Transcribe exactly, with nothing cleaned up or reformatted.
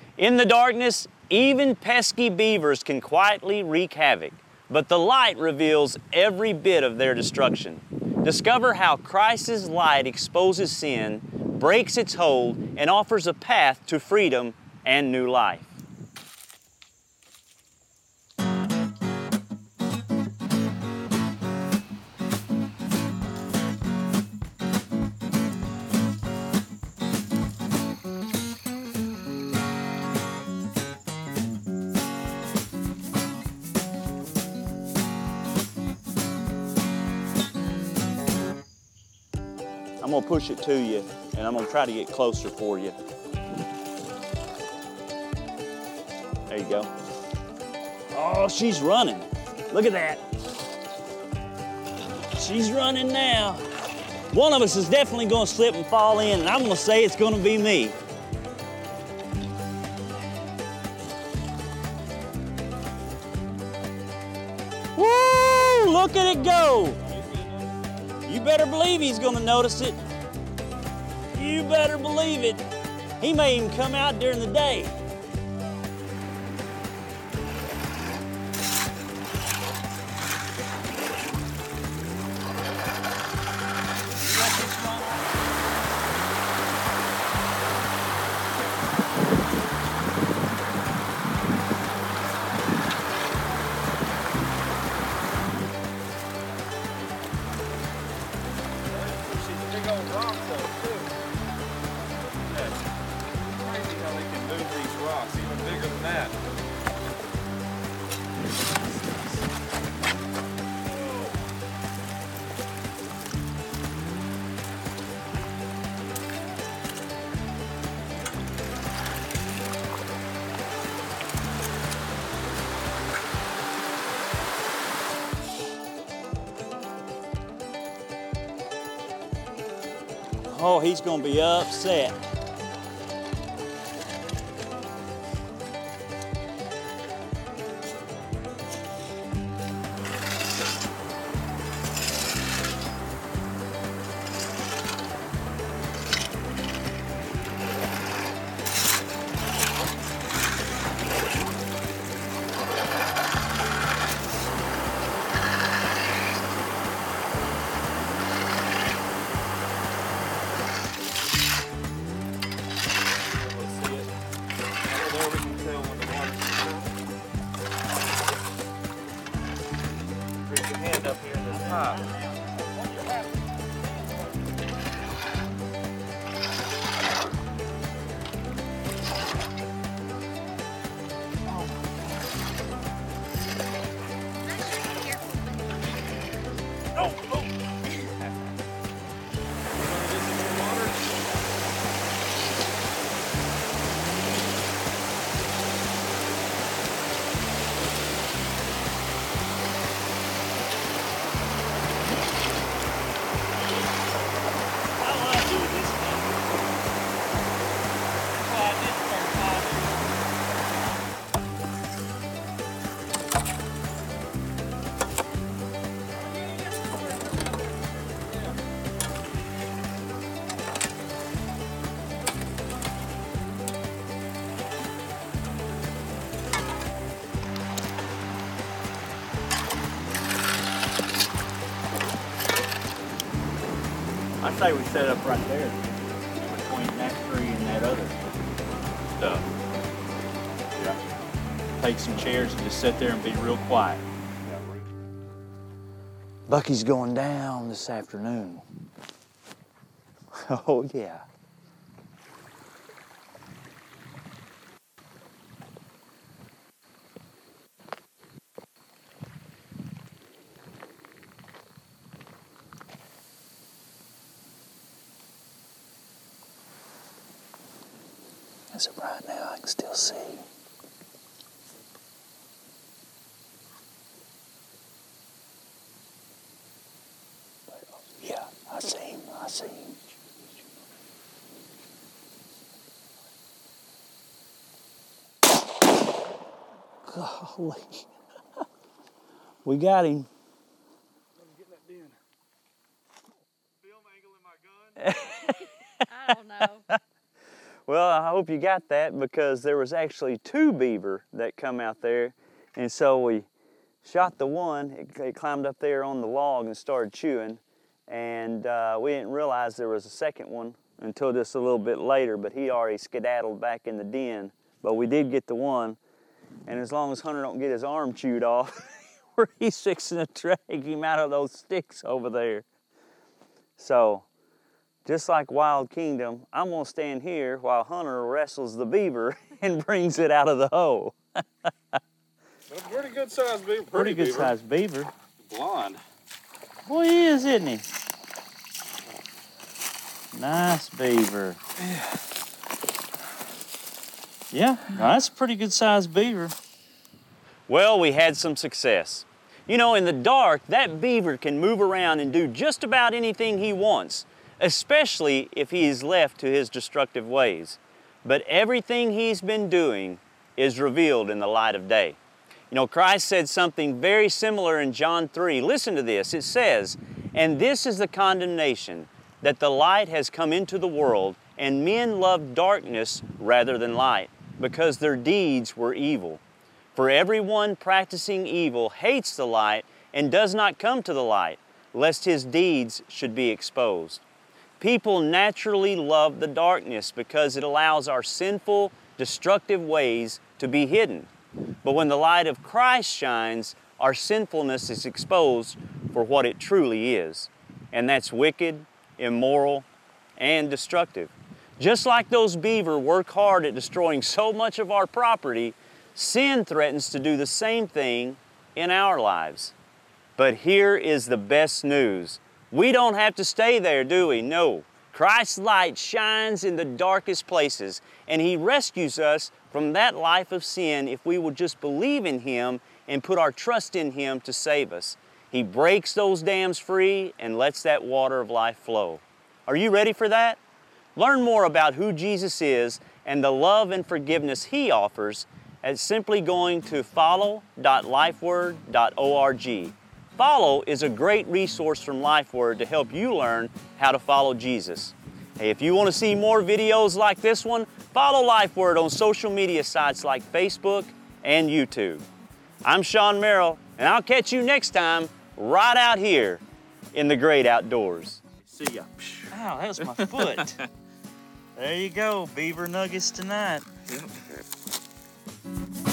In the darkness, even pesky beavers can quietly wreak havoc, but the light reveals every bit of their destruction. Discover how Christ's light exposes sin, breaks its hold, and offers a path to freedom and new life. I'm gonna push it to you, and I'm gonna try to get closer for you. There you go. Oh, she's running. Look at that. She's running now. One of us is definitely gonna slip and fall in, and I'm gonna say it's gonna be me. Woo! Look at it go. You better believe he's gonna notice it. You better believe it. He may even come out during the day. Oh, he's gonna be upset. I say we set up right there between that tree and that other stuff. Yeah. Take some chairs and just sit there and be real quiet. Bucky's going down this afternoon. Oh, yeah. As of right now, I can still see. Yeah, I see him, I see him. Golly. We got him. I don't know. Well, I hope you got that, because there was actually two beaver that come out there. And so we shot the one. It, it climbed up there on the log and started chewing. And uh, we didn't realize there was a second one until just a little bit later, but he already skedaddled back in the den. But we did get the one. And as long as Hunter don't get his arm chewed off, he's fixing to drag him out of those sticks over there. So, just like Wild Kingdom, I'm gonna stand here while Hunter wrestles the beaver and brings it out of the hole. Well, pretty good sized beaver. Pretty, Pretty good beaver. sized beaver. Blonde. Boy, he is, isn't he? Nice beaver. Yeah. Yeah, that's a pretty good sized beaver. Well, we had some success. You know, in the dark, that beaver can move around and do just about anything he wants, especially if he is left to his destructive ways. But everything he's been doing is revealed in the light of day. You know, Christ said something very similar in John three. Listen to this. It says, "And this is the condemnation, that the light has come into the world, and men loved darkness rather than light, because their deeds were evil. For everyone practicing evil hates the light and does not come to the light, lest his deeds should be exposed." People naturally love the darkness because it allows our sinful, destructive ways to be hidden. But when the light of Christ shines, our sinfulness is exposed for what it truly is. And that's wicked, immoral, and destructive. Just like those beaver work hard at destroying so much of our property, sin threatens to do the same thing in our lives. But here is the best news. We don't have to stay there, do we? No. Christ's light shines in the darkest places, and He rescues us from that life of sin if we will just believe in Him and put our trust in Him to save us. He breaks those dams free and lets that water of life flow. Are you ready for that? Learn more about who Jesus is and the love and forgiveness He offers at simply going to follow dot lifeword dot org. Follow is a great resource from LifeWord to help you learn how to follow Jesus. Hey, if you want to see more videos like this one, follow LifeWord on social media sites like Facebook and YouTube. I'm Sean Merrill, and I'll catch you next time right out here in the great outdoors. See ya. Ow, that was my foot. There you go, beaver nuggets tonight. Yep.